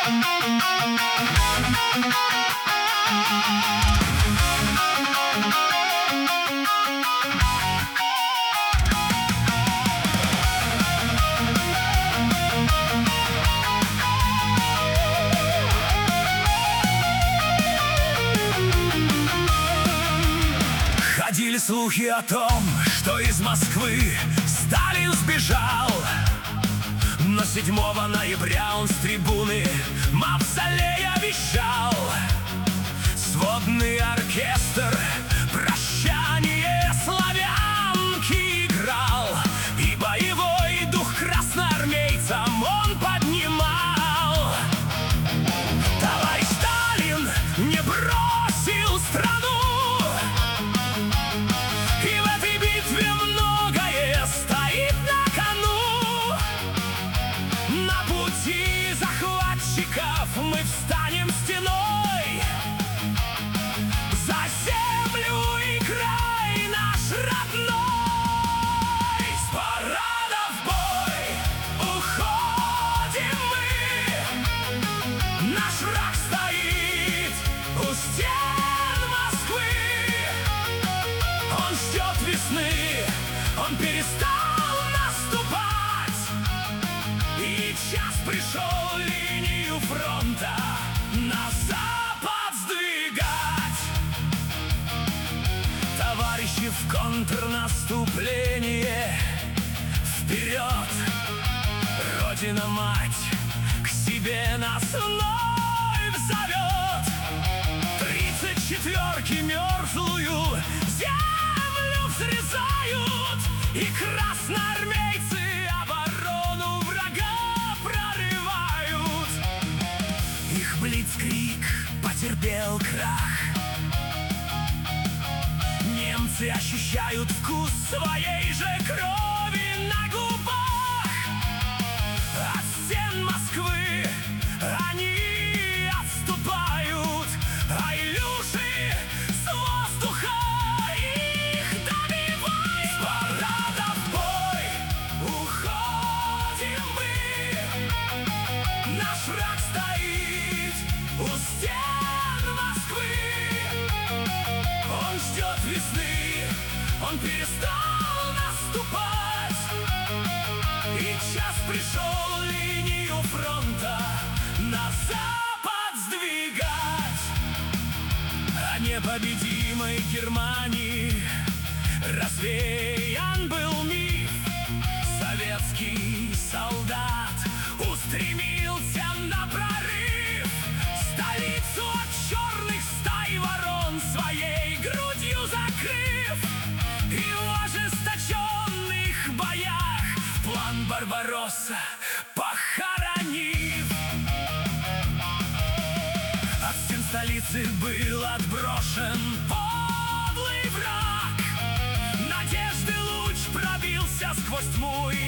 Ходили слухи о том, что из Москвы Сталин сбежал, но 7 ноября он с трибуны мавзолея вещал. Сводный оркестр «Прощание славянки» играл, и боевой дух красноармейцам он поднимал. Товарищ Сталин не бросил страну, мы встанем стеной за землю и край наш родной. С парада в бой уходим мы, наш враг стоит у стен Москвы. Он ждет весны, он перестал наступать, и час пришел линию фронта на запад сдвигать. Товарищи, в контрнаступление вперед! Родина-мать к себе нас вновь зовет. 34-ки мерзлую землю взрезают, и красноармейцы оборону врага прорывают. Их блицкриг потерпел крах, немцы ощущают вкус своей же крови на губах. От стен Москвы они отступают, а Илюши с воздуха их добивают. С парада в бой уходим мы, наш враг стоит у стен Москвы. Он ждет весны, он перестал наступать, и час пришел линию фронта на запад сдвигать. О непобедимой Германии развеян был миф. Советский солдат устремился на прорыв, столицу от черных стай ворон своей грудью закрыв, и в ожесточенных боях план Барбаросса похоронив. От стен столицы был отброшен подлый враг, надежды луч пробился сквозь тьму и